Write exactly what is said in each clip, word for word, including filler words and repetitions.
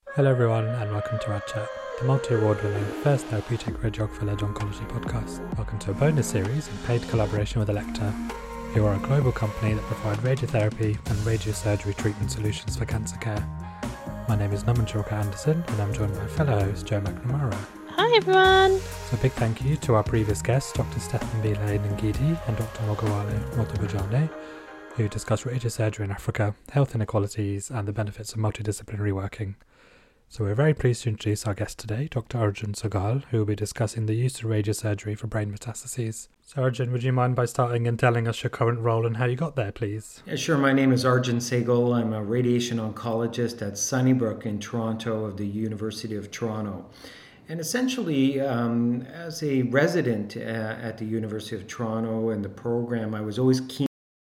Hello everyone and welcome to our chat, the multi-award winning first therapeutic radiographer-led oncology podcast. Welcome to a bonus series in paid collaboration with Elekta, who are a global company that provide radiotherapy and radiosurgery treatment solutions for cancer care. My name is Naman Chalker Anderson and I'm joined by fellow host Joe McNamara. Hi everyone! So a big thank you to our previous guests, Doctor Stefan Bilay Ngidi and Doctor Mogawale Motobajane, who discussed radiosurgery in Africa, health inequalities and the benefits of multidisciplinary working. So we're very pleased to introduce our guest today, Doctor Arjun Sahgal, who will be discussing the use of radiosurgery for brain metastases. So Arjun, would you mind by starting and telling us your current role and how you got there, please? Yeah, sure. My name is Arjun Sahgal. I'm a radiation oncologist at Sunnybrook in Toronto of the University of Toronto. And essentially, um, as a resident uh, at the University of Toronto and the program, I was always keen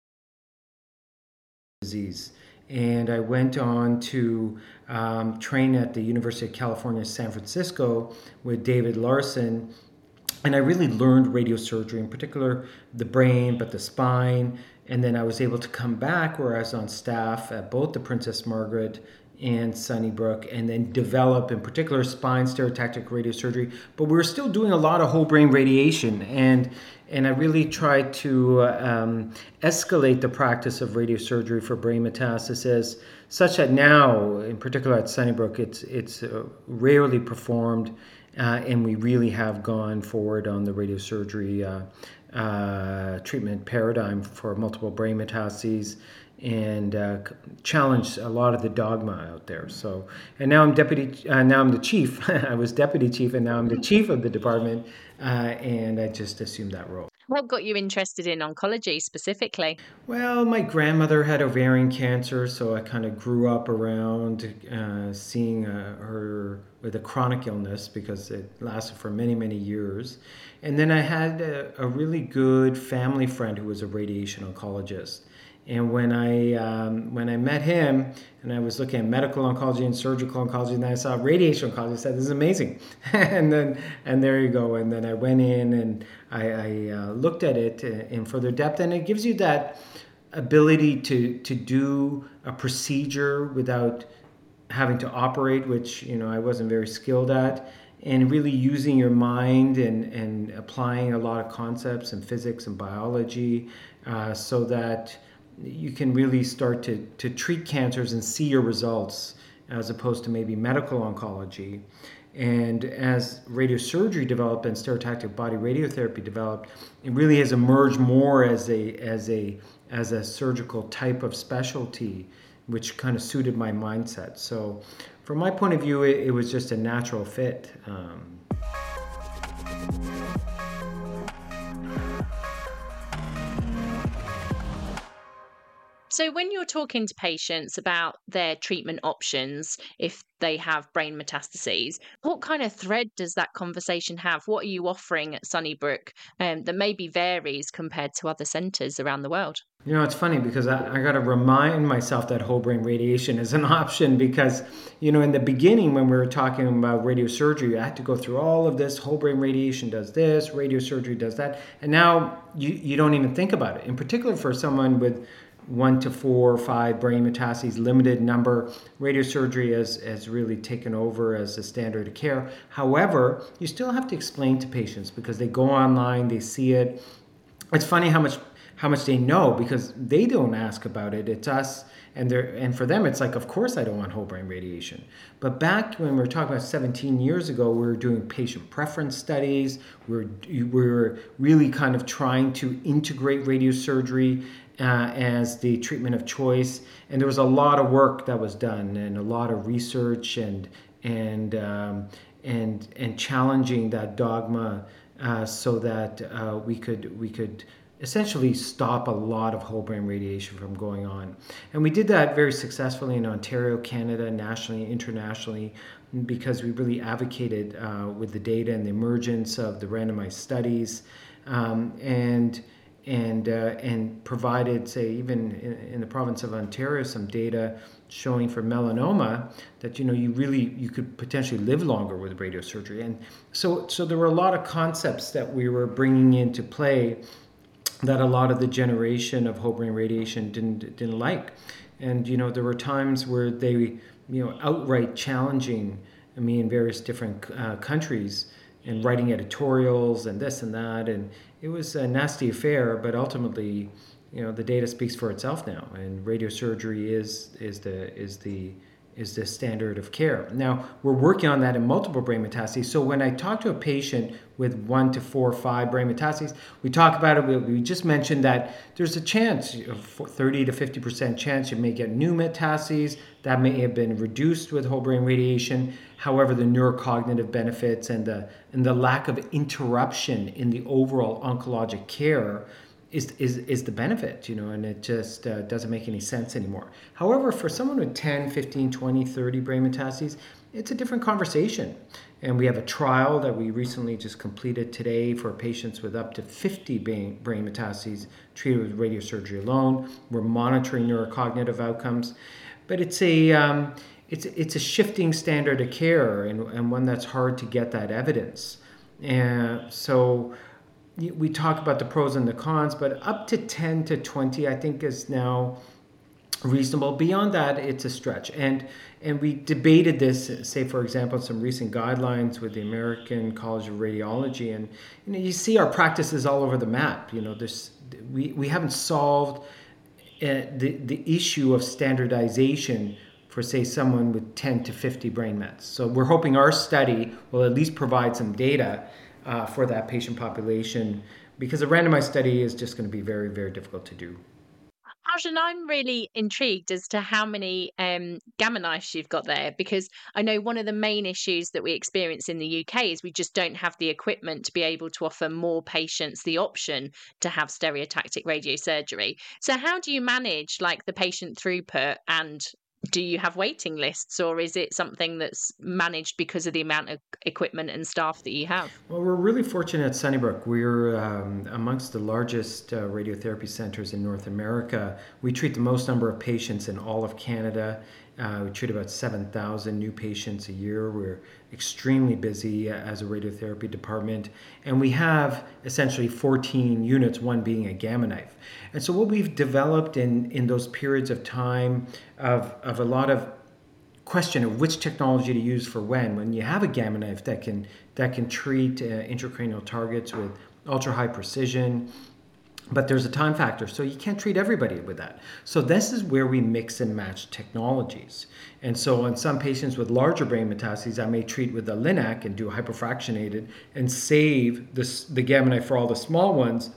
on disease. And I went on to um, train at the University of California, San Francisco with David Larson. And I really learned radiosurgery, in particular the brain, but the spine. And then I was able to come back where I was on staff at both the Princess Margaret and Sunnybrook, and then develop, in particular, spine stereotactic radiosurgery. But we were still doing a lot of whole brain radiation, and and I really tried to um, escalate the practice of radiosurgery for brain metastasis, such that now, in particular at Sunnybrook, it's it's uh, rarely performed, uh, and we really have gone forward on the radiosurgery uh, uh, treatment paradigm for multiple brain metastases, and uh, challenged a lot of the dogma out there. So, and now I'm deputy. Uh, now I'm the chief. I was deputy chief, and now I'm the chief of the department. Uh, and I just assumed that role. What got you interested in oncology specifically? Well, my grandmother had ovarian cancer, so I kind of grew up around uh, seeing uh, her with a chronic illness because it lasted for many, many years. And then I had a, a really good family friend who was a radiation oncologist. And when I um, when I met him, and I was looking at medical oncology and surgical oncology, and then I saw radiation oncology, I said, "This is amazing." and then and there you go. And then I went in and I, I uh, looked at it in further depth, and it gives you that ability to to do a procedure without having to operate, which you know I wasn't very skilled at, and really using your mind and and applying a lot of concepts in physics and biology, uh, so that you can really start to, to treat cancers and see your results as opposed to maybe medical oncology. And as radiosurgery developed and stereotactic body radiotherapy developed, it really has emerged more as a as a as a surgical type of specialty, which kind of suited my mindset. So from my point of view, it, it was just a natural fit. Um, So when you're talking to patients about their treatment options, if they have brain metastases, what kind of thread does that conversation have? What are you offering at Sunnybrook um, that maybe varies compared to other centres around the world? You know, it's funny because I, I got to remind myself that whole brain radiation is an option because, you know, in the beginning when we were talking about radiosurgery, I had to go through all of this. Whole brain radiation does this, radiosurgery does that. And now you, you don't even think about it. In particular for someone with one to four or five brain metastases, limited number, radiosurgery has, has really taken over as a standard of care. However, you still have to explain to patients because they go online, they see it. It's funny how much how much they know because they don't ask about it. It's us, and they're and for them it's like, of course I don't want whole brain radiation. But back when we were talking about seventeen years ago, we were doing patient preference studies. We were we were really kind of trying to integrate radiosurgery Uh, as the treatment of choice, and there was a lot of work that was done, and a lot of research, and and um, and and challenging that dogma, uh, so that uh, we could we could essentially stop a lot of whole brain radiation from going on, and we did that very successfully in Ontario, Canada, nationally, internationally, because we really advocated uh, with the data and the emergence of the randomized studies, um, and. and uh, and provided, say, even in, in the province of Ontario, some data showing for melanoma that, you know, you really, you could potentially live longer with radiosurgery. And so, so there were a lot of concepts that we were bringing into play that a lot of the generation of whole brain radiation didn't didn't like. And, you know, there were times where they you know, outright challenging me in various different uh, countries and writing editorials and this and that. And it was a nasty affair, but ultimately, you know, the data speaks for itself now, and radiosurgery is is the is the is the standard of care. Now, we're working on that in multiple brain metastases. So when I talk to a patient with one to four or five brain metastases, we talk about it. We, we just mentioned that there's a chance, thirty to fifty percent chance you may get new metastases that may have been reduced with whole brain radiation. However, the neurocognitive benefits and the and the lack of interruption in the overall oncologic care is is is the benefit, you know, and it just uh, doesn't make any sense anymore. However, for someone with ten, fifteen, twenty, thirty brain metastases, it's a different conversation. And we have a trial that we recently just completed today for patients with up to fifty brain, brain metastases treated with radiosurgery alone. We're monitoring neurocognitive outcomes, but it's a um, it's it's a shifting standard of care, and, and one that's hard to get that evidence. And so we talk about the pros and the cons, but up to ten to twenty, I think, is now reasonable. Beyond that, it's a stretch. And and we debated this, say, for example, some recent guidelines with the American College of Radiology. And you know, you see our practices all over the map. You know, this we, we haven't solved uh, the, the issue of standardization for, say, someone with ten to fifty brain mets. So we're hoping our study will at least provide some data Uh, for that patient population, because a randomized study is just going to be very, very difficult to do. Arjun, I'm really intrigued as to how many um, gamma knives you've got there, because I know one of the main issues that we experience in the U K is we just don't have the equipment to be able to offer more patients the option to have stereotactic radiosurgery. So how do you manage like the patient throughput, and do you have waiting lists, or is it something that's managed because of the amount of equipment and staff that you have? Well, we're really fortunate at Sunnybrook. We're um, amongst the largest uh, radiotherapy centers in North America. We treat the most number of patients in all of Canada. Uh, we treat about seven thousand new patients a year. We're extremely busy as a radiotherapy department. And we have essentially fourteen units, one being a gamma knife. And so what we've developed in, in those periods of time of, of a lot of question of which technology to use for when, when you have a gamma knife that can, that can treat uh, intracranial targets with ultra high precision, but there's a time factor, so you can't treat everybody with that. So this is where we mix and match technologies. And so on some patients with larger brain metastases, I may treat with a Linac and do hyperfractionated and save this, the gamma knife for all the small ones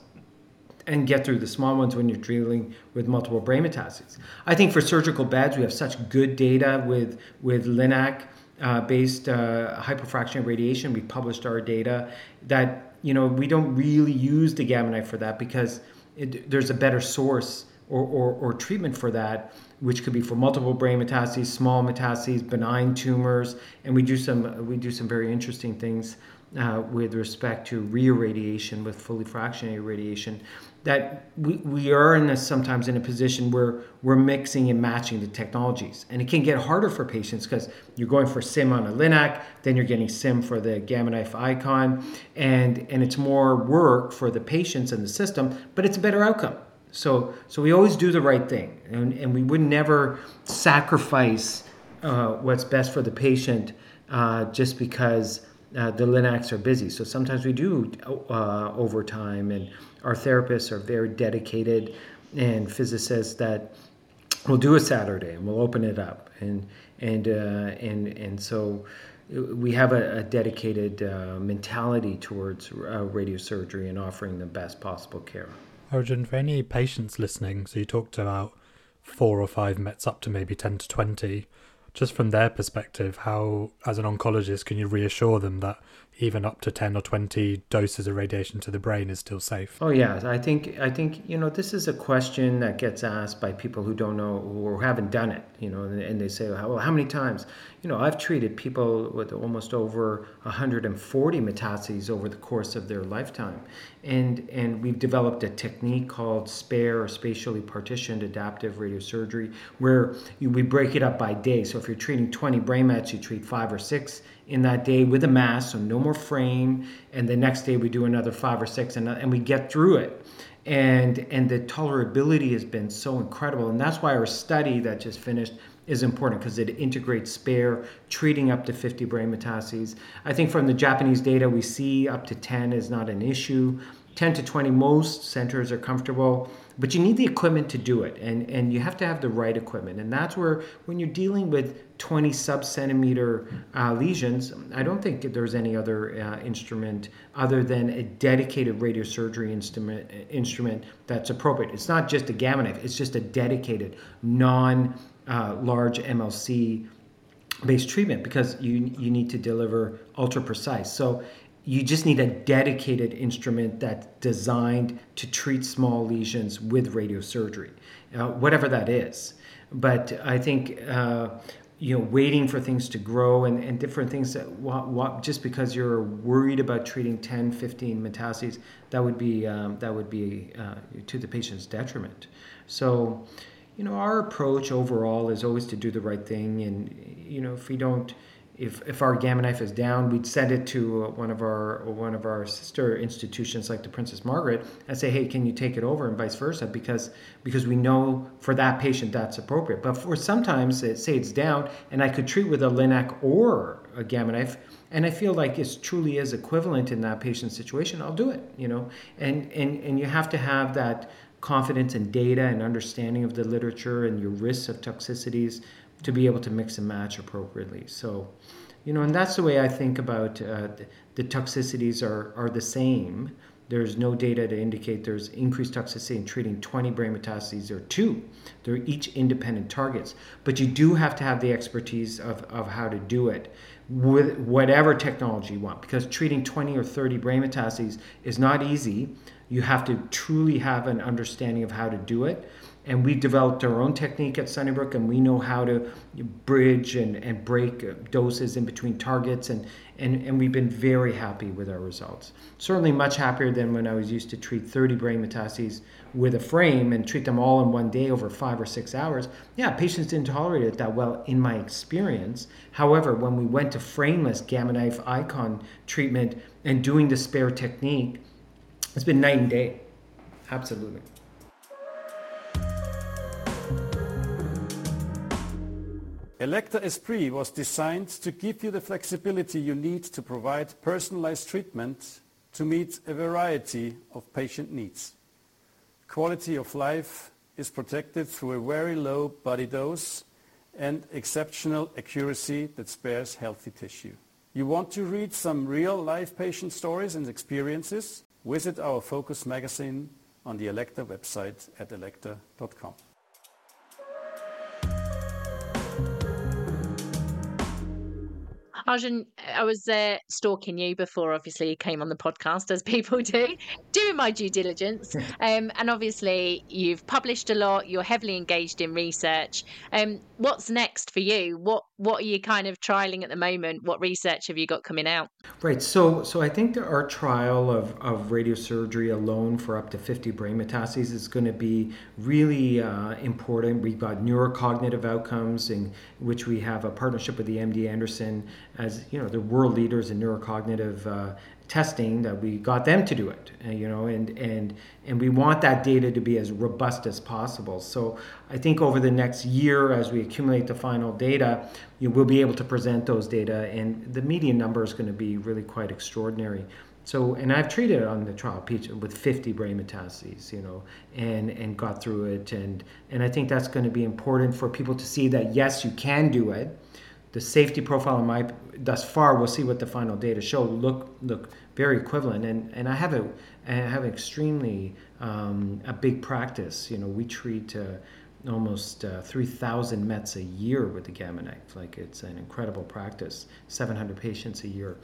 and get through the small ones when you're dealing with multiple brain metastases. I think for surgical beds, we have such good data with, with Linac uh, based uh, hyperfractionated radiation. We published our data that, you know, we don't really use the gamma knife for that because it, there's a better source or, or, or treatment for that, which could be for multiple brain metastases, small metastases, benign tumors, and we do some we do some very interesting things uh, with respect to reirradiation with fully fractionated radiation. That we, we are in a, sometimes in a position where we're mixing and matching the technologies. And it can get harder for patients because you're going for SIM on a Linac, then you're getting SIM for the Gamma Knife Icon, and, and it's more work for the patients and the system, but it's a better outcome. So so we always do the right thing, and, and we would never sacrifice uh, what's best for the patient uh, just because uh, the Linacs are busy. So sometimes we do uh, overtime, and our therapists are very dedicated, and physicists that will do a Saturday and we'll open it up, and and uh, and and so we have a, a dedicated uh, mentality towards uh, radiosurgery and offering the best possible care. Arjun, for any patients listening, so you talked about four or five mets up to maybe ten to twenty. Just from their perspective, how, as an oncologist, can you reassure them that even up to ten or twenty doses of radiation to the brain is still safe? Oh yeah, I think I think you know this is a question that gets asked by people who don't know or haven't done it. You know, and they say, well, how many times? You know, I've treated people with almost over one hundred forty metastases over the course of their lifetime, and and we've developed a technique called SPARE, or spatially partitioned adaptive radiosurgery, where you, we break it up by day. So if you're treating twenty brain mets, you treat five or six in that day with a mask, so no more frame, and the next day we do another five or six, and, and we get through it. And and the tolerability has been so incredible, and that's why our study that just finished is important because it integrates spare, treating up to fifty brain metastases. I think from the Japanese data, we see up to ten is not an issue. ten to twenty, most centers are comfortable, but you need the equipment to do it, and, and you have to have the right equipment. And that's where, when you're dealing with twenty sub-centimeter uh, lesions, I don't think there's any other uh, instrument other than a dedicated radiosurgery instrument, instrument that's appropriate. It's not just a Gamma Knife, it's just a dedicated, non-large uh, M L C based treatment, because you, you need to deliver ultra precise. So you just need a dedicated instrument that's designed to treat small lesions with radiosurgery, uh, whatever that is. But I think, uh, you know, waiting for things to grow and, and different things, that what, what, just because you're worried about treating ten, fifteen metastases, that would be, um, that would be uh, to the patient's detriment. So, you know, our approach overall is always to do the right thing. And, you know, if we don't, If if our Gamma Knife is down, we'd send it to one of our one of our sister institutions like the Princess Margaret and say, hey, can you take it over, and vice versa, because because we know for that patient that's appropriate. But for sometimes, say it's down, and I could treat with a Linac or a Gamma Knife, and I feel like it truly is equivalent in that patient's situation, I'll do it. You know, and and and you have to have that confidence in data and understanding of the literature and your risks of toxicities to be able to mix and match appropriately. So, you know, and that's the way I think about uh, the, the toxicities are, are the same. There's no data to indicate there's increased toxicity in treating twenty brain metastases or two. They're each independent targets. But you do have to have the expertise of, of how to do it with whatever technology you want, because treating twenty or thirty brain metastases is not easy. You have to truly have an understanding of how to do it. And we've developed our own technique at Sunnybrook, and we know how to bridge and, and break doses in between targets, and, and, and we've been very happy with our results. Certainly much happier than when I was used to treat thirty brain metastases with a frame and treat them all in one day over five or six hours. Yeah, patients didn't tolerate it that well in my experience. However, when we went to frameless Gamma Knife Icon treatment and doing the spare technique, it's been night and day. Absolutely. Elekta Esprit was designed to give you the flexibility you need to provide personalized treatment to meet a variety of patient needs. Quality of life is protected through a very low body dose and exceptional accuracy that spares healthy tissue. You want to read some real-life patient stories and experiences? Visit our Focus magazine on the Elekta website at elekta dot com. Arjun, I was uh, stalking you before, obviously, you came on the podcast, as people do, doing my due diligence. Um, and obviously, you've published a lot, you're heavily engaged in research. Um, what's next for you? What what are you kind of trialing at the moment? What research have you got coming out? Right. So so I think that our trial of, of radiosurgery alone for up to fifty brain metastases is going to be really uh, important. We've got neurocognitive outcomes, in which we have a partnership with the M D Anderson, as you know, the world leaders in neurocognitive uh, testing, that we got them to do it, uh, you know, and and and we want that data to be as robust as possible. So I think over the next year, as we accumulate the final data, you know, we'll be able to present those data, and the median number is going to be really quite extraordinary. So, and I've treated on the trial with fifty brain metastases, you know, and, and got through it. And, and I think that's going to be important for people to see that, yes, you can do it. The safety profile in my, thus far, we'll see what the final data show, look look very equivalent. And, and I have a, I have extremely, um, a big practice. You know, we treat uh, almost uh, three thousand Mets a year with the Gamma Knife. Like, it's an incredible practice, seven hundred patients a year.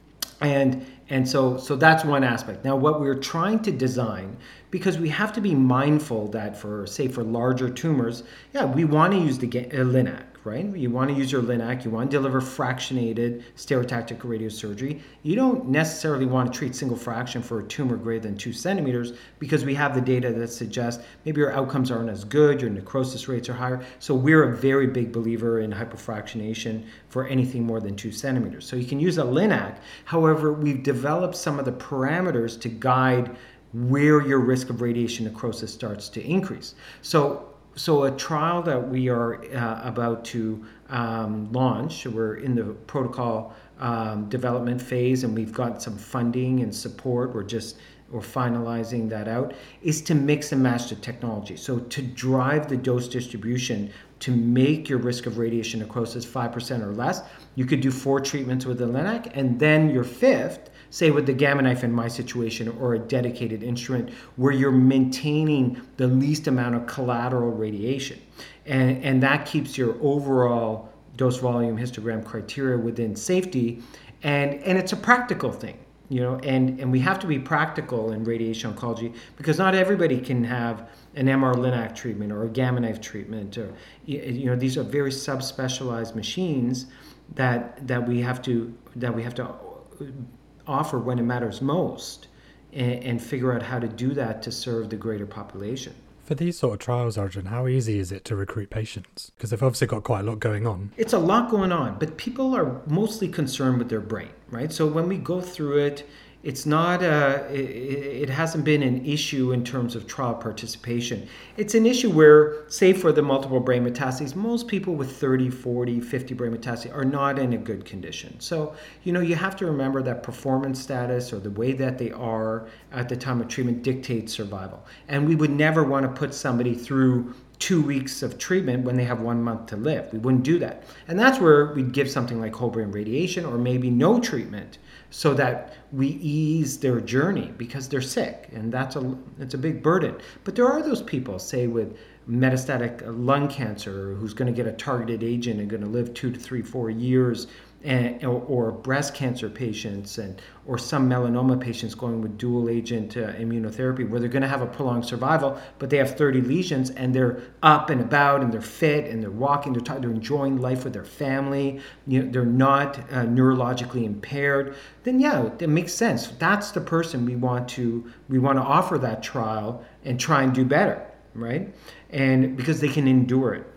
And and so so that's one aspect. Now, what we're trying to design, because we have to be mindful that for, say, for larger tumors, yeah, we want to use the uh, Linac, right? You want to use your Linac, you want to deliver fractionated stereotactic radiosurgery. You don't necessarily want to treat single fraction for a tumor greater than two centimeters, because we have the data that suggests maybe your outcomes aren't as good, your necrosis rates are higher. So we're a very big believer in hypofractionation for anything more than two centimeters. So you can use a Linac. However, we've developed some of the parameters to guide where your risk of radiation necrosis starts to increase. So so a trial that we are uh, about to um, launch, we're in the protocol um, development phase, and we've got some funding and support. We're just we're finalizing that out, is to mix and match the technology. So to drive the dose distribution to make your risk of radiation necrosis five percent or less, you could do four treatments with the Linac, and then your fifth, say with the Gamma Knife in my situation, or a dedicated instrument where you're maintaining the least amount of collateral radiation. And, and that keeps your overall dose volume histogram criteria within safety. And, and it's a practical thing, you know, and, and we have to be practical in radiation oncology, because not everybody can have an M R Linac treatment or a Gamma Knife treatment, or, you know, these are very subspecialized machines that that we have to that we have to offer when it matters most, and, and figure out how to do that to serve the greater population. For these sort of trials, Arjun, how easy is it to recruit patients? Because they've obviously got quite a lot going on. It's a lot going on, but people are mostly concerned with their brain, right? So when we go through it, it's not a, it, it hasn't been an issue in terms of trial participation. It's an issue where, say for the multiple brain metastases, most people with thirty, forty, fifty brain metastases are not in a good condition. So, you know, you have to remember that performance status, or the way that they are at the time of treatment, dictates survival. And we would never want to put somebody through two weeks of treatment when they have one month to live. We wouldn't do that. And that's where we'd give something like whole brain radiation, or maybe no treatment, so that we ease their journey, because they're sick, and that's a it's a big burden. But there are those people, say with metastatic lung cancer, who's going to get a targeted agent and going to live two to three, four years, and, or, or breast cancer patients, and or some melanoma patients going with dual agent uh, immunotherapy, where they're going to have a prolonged survival, but they have thirty lesions, and they're up and about, and they're fit, and they're walking, they're, t- they're enjoying life with their family, you know, they're not uh, neurologically impaired. Then yeah, it makes sense. That's the person we want to we want to offer that trial and try and do better, right? And because they can endure it.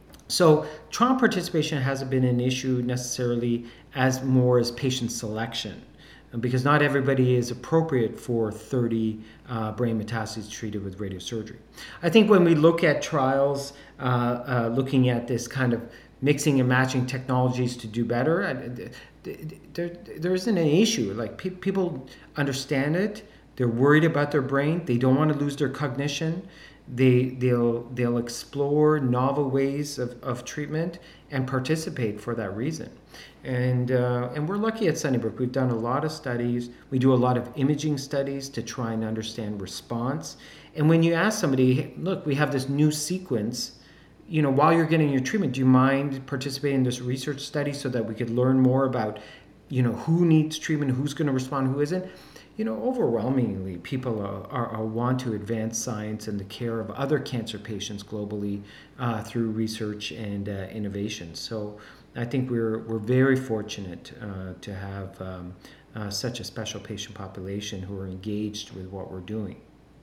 So trial participation hasn't been an issue necessarily as more as patient selection, because not everybody is appropriate for thirty uh, brain metastases treated with radiosurgery. I think when we look at trials, uh, uh, looking at this kind of mixing and matching technologies to do better, there, there isn't an issue. Like pe- people understand it. They're worried about their brain. They don't want to lose their cognition. They, they'll they'll explore novel ways of, of treatment and participate for that reason. And uh, and we're lucky at Sunnybrook. We've done a lot of studies. We do a lot of imaging studies to try and understand response. And when you ask somebody, hey, look, we have this new sequence, you know, while you're getting your treatment, do you mind participating in this research study so that we could learn more about, you know, who needs treatment, who's going to respond, who isn't? You know, overwhelmingly, people are, are, are want to advance science and the care of other cancer patients globally uh, through research and uh, innovation. So I think we're we're very fortunate uh, to have um, uh, such a special patient population who are engaged with what we're doing.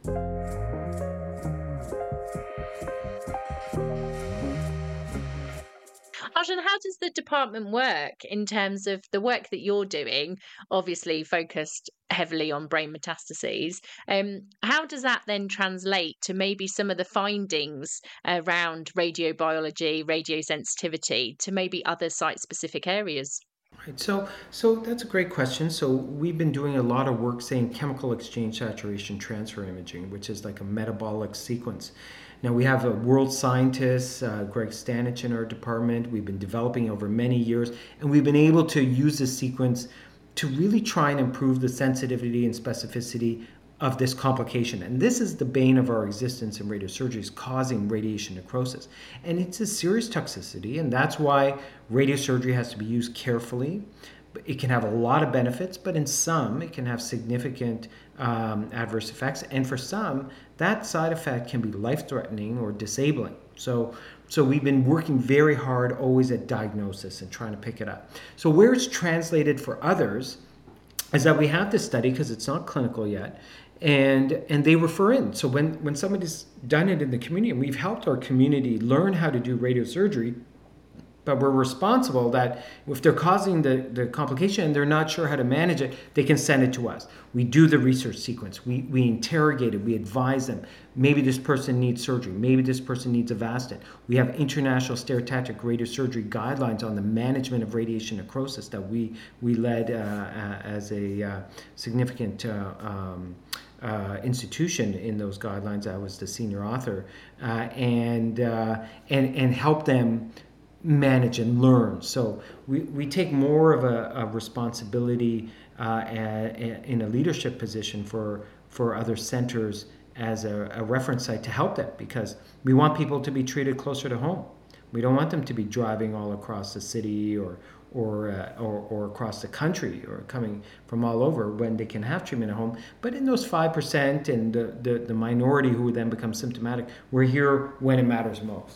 Arjun, how does the department work in terms of the work that you're doing, obviously focused heavily on brain metastases? Um, how does that then translate to maybe some of the findings around radiobiology, radiosensitivity, to maybe other site-specific areas? Right. So, so that's a great question. So we've been doing a lot of work saying chemical exchange saturation transfer imaging, which is like a metabolic sequence. Now we have a world scientist, uh, Greg Stanich, in our department. We've been developing over many years, and we've been able to use this sequence to really try and improve the sensitivity and specificity of this complication. And this is the bane of our existence in radiosurgery, is causing radiation necrosis. And it's a serious toxicity, and that's why radiosurgery has to be used carefully. It can have a lot of benefits, but in some, it can have significant um, adverse effects. And for some, that side effect can be life-threatening or disabling. So, so we've been working very hard always at diagnosis and trying to pick it up. So where it's translated for others is that we have this study, because it's not clinical yet, and and they refer in. So when, when somebody's done it in the community, and we've helped our community learn how to do radiosurgery, But we're responsible that if they're causing the, the complication and they're not sure how to manage it, they can send it to us. We do the research sequence. We, we interrogate it. We advise them. Maybe this person needs surgery. Maybe this person needs Avastin. We have international stereotactic radiosurgery guidelines on the management of radiation necrosis that we, we led uh, as a uh, significant uh, um, Uh, institution in those guidelines. I was the senior author, uh, and uh, and and help them manage and learn. So we, we take more of a, a responsibility uh, a, a, in a leadership position for for other centers as a, a reference site to help them, because we want people to be treated closer to home. We don't want them to be driving all across the city or or, uh, or or across the country or coming from all over when they can have treatment at home. But in those five percent and the, the, the minority who then become symptomatic, we're here when it matters most.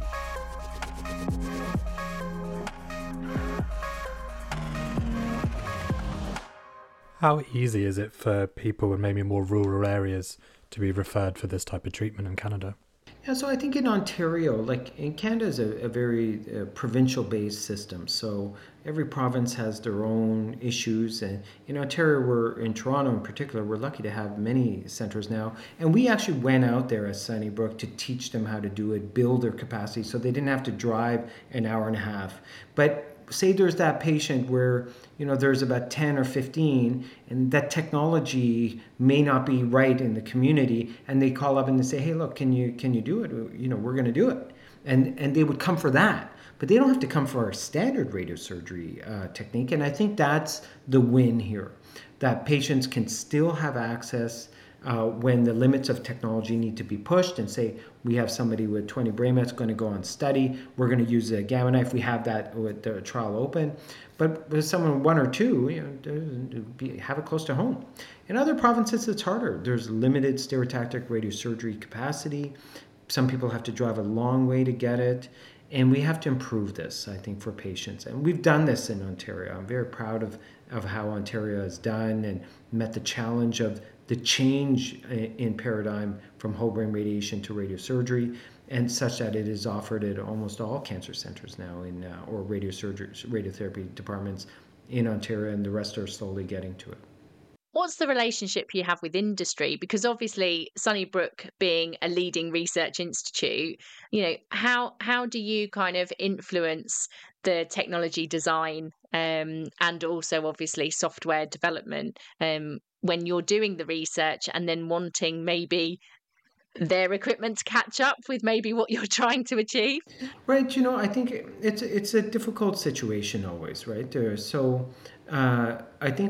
How easy is it for people in maybe more rural areas to be referred for this type of treatment in Canada? Yeah, so I think in Ontario, like in Canada is a, a very uh, provincial-based system. So every province has their own issues. And in Ontario, we're in Toronto in particular, we're lucky to have many centers now. And we actually went out there as Sunnybrook to teach them how to do it, build their capacity so they didn't have to drive an hour and a half. But say there's that patient where, you know, there's about ten or fifteen and that technology may not be right in the community, and they call up and they say, hey, look, can you can you do it? You know, we're going to do it. And and they would come for that. But they don't have to come for our standard radiosurgery uh, technique. And I think that's the win here, that patients can still have access Uh, when the limits of technology need to be pushed, and say we have somebody with twenty brain mets going to go on study, we're going to use a Gamma Knife, we have that with the trial open. But with someone one or two, you know, be, have it close to home. In other provinces, it's harder. There's limited stereotactic radiosurgery capacity. Some people have to drive a long way to get it. And we have to improve this, I think, for patients. And we've done this in Ontario. I'm very proud of, of how Ontario has done and met the challenge of the change in paradigm from whole brain radiation to radiosurgery, and such that it is offered at almost all cancer centers now, in uh, or radiosurgery, radiotherapy departments in Ontario, and the rest are slowly getting to it. What's the relationship you have with industry? Because obviously Sunnybrook being a leading research institute, you know, how how do you kind of influence the technology design um, and also obviously software development um, when you're doing the research and then wanting maybe their equipment to catch up with maybe what you're trying to achieve? Right. You know, I think it's it's a difficult situation always, right? There. So uh, I think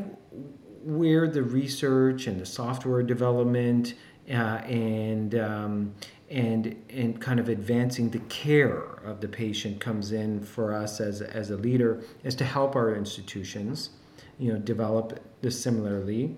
where the research and the software development uh, and um, and and kind of advancing the care of the patient comes in for us as as a leader is to help our institutions, you know, develop this similarly.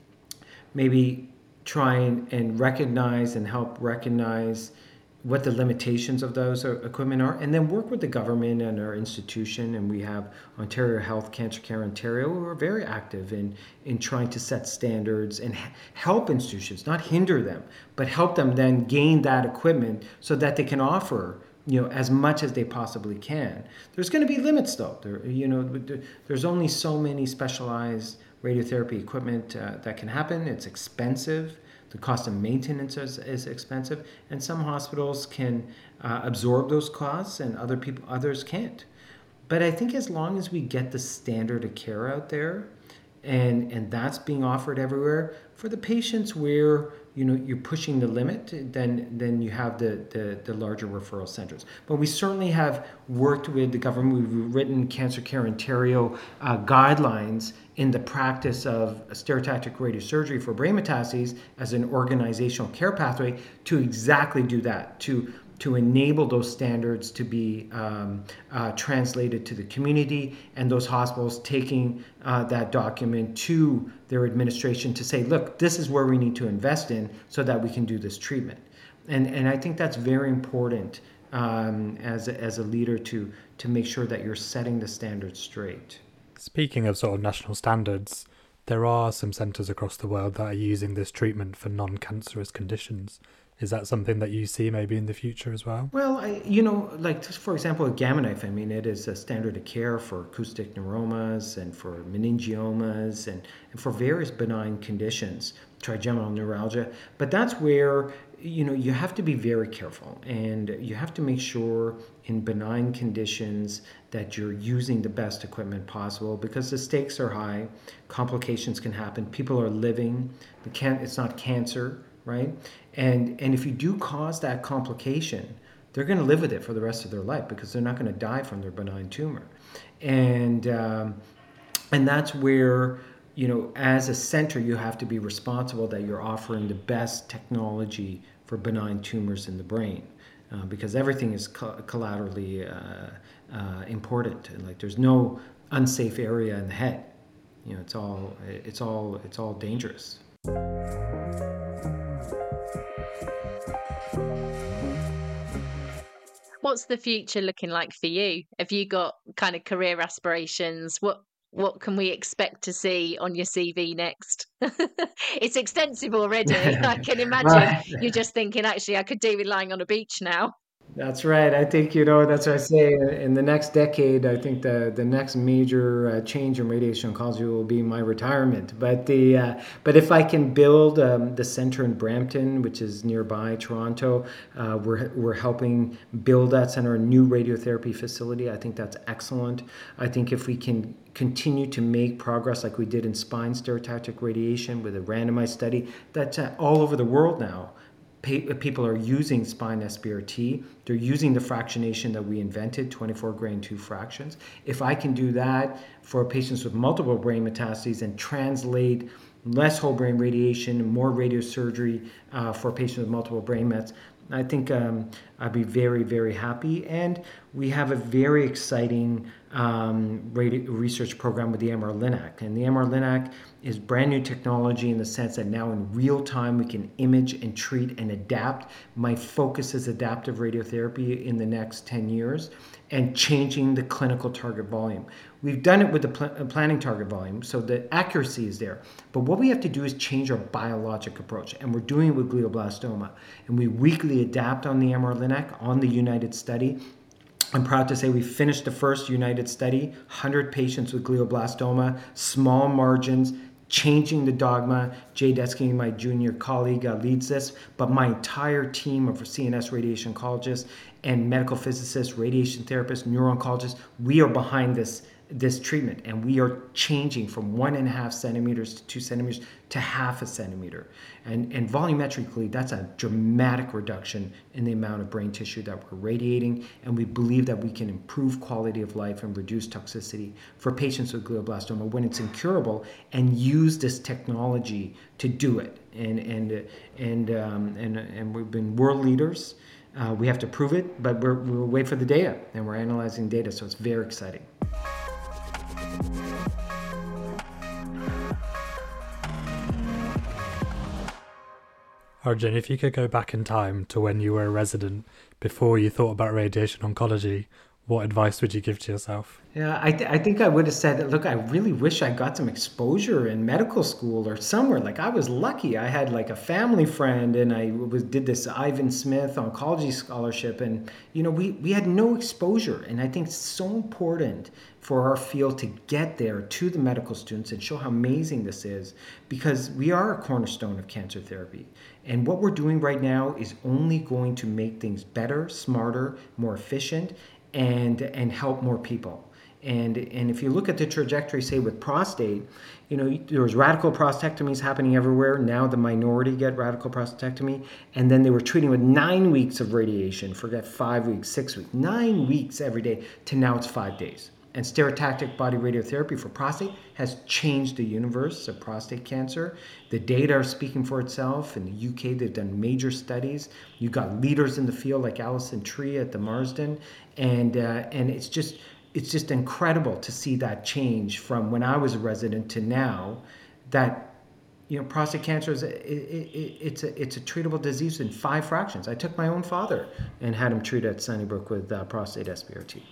Maybe try and, and recognize and help recognize what the limitations of those equipment are, and then work with the government and our institution. And we have Ontario Health Cancer Care Ontario, who are very active in, in trying to set standards and help institutions, not hinder them, but help them then gain that equipment so that they can offer, you know, as much as they possibly can. There's going to be limits though. There, you know, there's only so many specialized radiotherapy equipment uh, that can happen. It's expensive. The cost of maintenance is, is expensive, and some hospitals can uh, absorb those costs, and other people, others can't. But I think as long as we get the standard of care out there, and and that's being offered everywhere for the patients where, you know, you're pushing the limit, then then you have the, the, the larger referral centers. But we certainly have worked with the government. We've written Cancer Care Ontario uh, guidelines in the practice of stereotactic radiosurgery for brain metastases as an organizational care pathway to exactly do that, to to enable those standards to be um, uh, translated to the community, and those hospitals taking uh, that document to their administration to say, look, this is where we need to invest in so that we can do this treatment. And and I think that's very important um, as, a, as a leader to, to make sure that you're setting the standards straight. Speaking of sort of national standards, there are some centres across the world that are using this treatment for non-cancerous conditions. Is that something that you see maybe in the future as well? Well, I, you know, like just for example, a Gamma Knife, I mean, it is a standard of care for acoustic neuromas and for meningiomas and, and for various benign conditions, trigeminal neuralgia. But that's where, you know, you have to be very careful, and you have to make sure in benign conditions that you're using the best equipment possible, because the stakes are high, complications can happen, people are living, the can- it's not cancer, right? And and if you do cause that complication, they're going to live with it for the rest of their life, because they're not going to die from their benign tumor. And um, and that's where, you know, as a center, you have to be responsible that you're offering the best technology for benign tumors in the brain, uh, because everything is co- collaterally uh, uh, important. And like, there's no unsafe area in the head. You know, it's all it's all it's all dangerous. What's the future looking like for you? Have you got kind of career aspirations? What what can we expect to see on your C V next? It's extensive already. I can imagine you're just thinking, actually, I could do with lying on a beach now. That's right. I think, you know, that's what I say. In the next decade, I think the, the next major uh, change in radiation oncology will be my retirement. But the uh, but if I can build um, the center in Brampton, which is nearby Toronto, uh, we're we're helping build that center, a new radiotherapy facility. I think that's excellent. I think if we can continue to make progress like we did in spine stereotactic radiation with a randomized study that's uh, all over the world now. People are using spine S B R T. They're using the fractionation that we invented, twenty-four gray and two fractions. If I can do that for patients with multiple brain metastases and translate less whole brain radiation, more radiosurgery uh, for patients with multiple brain mets, I think um, I'd be very, very happy. And we have a very exciting um, radio research program with the M R Linac. And the M R Linac is brand new technology in the sense that now in real time we can image and treat and adapt. My focus is adaptive radiotherapy in the next ten years and changing the clinical target volume. We've done it with the pl- planning target volume, so the accuracy is there. But what we have to do is change our biologic approach, and we're doing it with glioblastoma. And we weekly adapt on the M R Linac, on the United study. I'm proud to say we finished the first United study, one hundred patients with glioblastoma, small margins, changing the dogma. Jay Desky, my junior colleague, uh, leads this, but my entire team of C N S radiation oncologists and medical physicists, radiation therapists, neuro-oncologists, we are behind this this treatment, and we are changing from one and a half centimeters to two centimeters to half a centimeter. And, and volumetrically, that's a dramatic reduction in the amount of brain tissue that we're radiating, and we believe that we can improve quality of life and reduce toxicity for patients with glioblastoma when it's incurable, and use this technology to do it. And and and um, and, and we've been world leaders. Uh, we have to prove it, but we're, we'll wait for the data, and we're analyzing data, so it's very exciting. Arjun, if you could go back in time to when you were a resident, before you thought about radiation oncology, what advice would you give to yourself? Yeah, I, th- I think I would have said, look, I really wish I got some exposure in medical school or somewhere. Like, I was lucky. I had like a family friend, and I was did this Ivan Smith oncology scholarship, and you know, we, we had no exposure. And I think it's so important for our field to get there to the medical students and show how amazing this is, because we are a cornerstone of cancer therapy. And what we're doing right now is only going to make things better, smarter, more efficient, and and help more people. And and if you look at the trajectory, say with prostate, you know, there was radical prostatectomies happening everywhere. Now the minority get radical prostatectomy, and then they were treating with nine weeks of radiation. Forget five weeks, six weeks, nine weeks every day. To now it's five days. And stereotactic body radiotherapy for prostate has changed the universe of prostate cancer. The data are speaking for itself. In the U K, they've done major studies. You've got leaders in the field like Alison Tree at the Marsden, and uh, and it's just it's just incredible to see that change from when I was a resident to now. That, you know, prostate cancer is a, it, it, it's a it's a treatable disease in five fractions. I took my own father and had him treated at Sunnybrook with uh, prostate S B R T.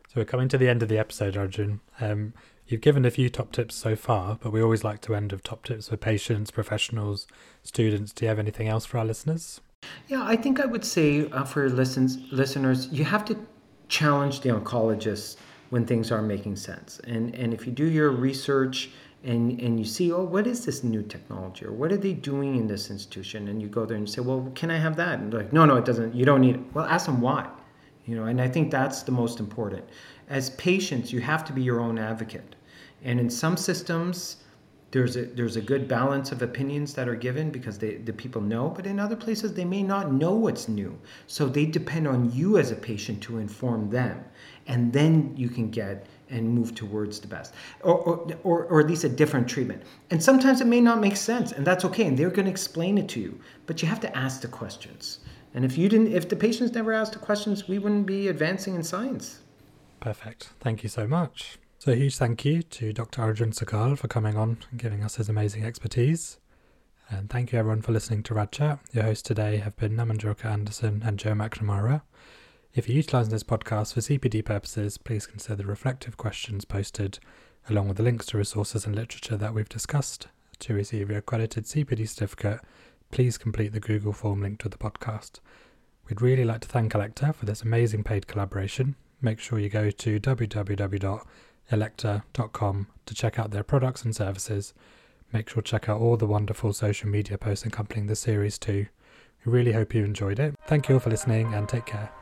So we're coming to the end of the episode, Arjun. Um, you've given a few top tips so far, but we always like to end with top tips for patients, professionals, students. Do you have anything else for our listeners? Yeah, I think I would say uh, for listens, listeners, you have to challenge the oncologist when things aren't making sense. And and if you do your research and, and you see, oh, what is this new technology? Or what are they doing in this institution? And you go there and you say, well, can I have that? And they're like, no, no, it doesn't. You don't need it. Well, ask them why. You know, and I think that's the most important. As patients, you have to be your own advocate. And in some systems, there's a there's a good balance of opinions that are given because they, the people know, but in other places, they may not know what's new. So they depend on you as a patient to inform them. And then you can get and move towards the best, or, or, or, or at least a different treatment. And sometimes it may not make sense, and that's okay. And they're going to explain it to you, but you have to ask the questions. And if you didn't, if the patients never asked the questions, we wouldn't be advancing in science. Perfect. Thank you so much. So a huge thank you to Doctor Arjun Sakal for coming on and giving us his amazing expertise. And thank you everyone for listening to Rad Chat. Your hosts today have been Namanjota Anderson and Joe McNamara. If you're utilising this podcast for C P D purposes, please consider the reflective questions posted along with the links to resources and literature that we've discussed. To receive your accredited C P D certificate, please complete the Google form linked to the podcast. We'd really like to thank Elekta for this amazing paid collaboration. Make sure you go to w w w dot elekta dot com to check out their products and services. Make sure to check out all the wonderful social media posts accompanying the series too. We really hope you enjoyed it. Thank you all for listening and take care.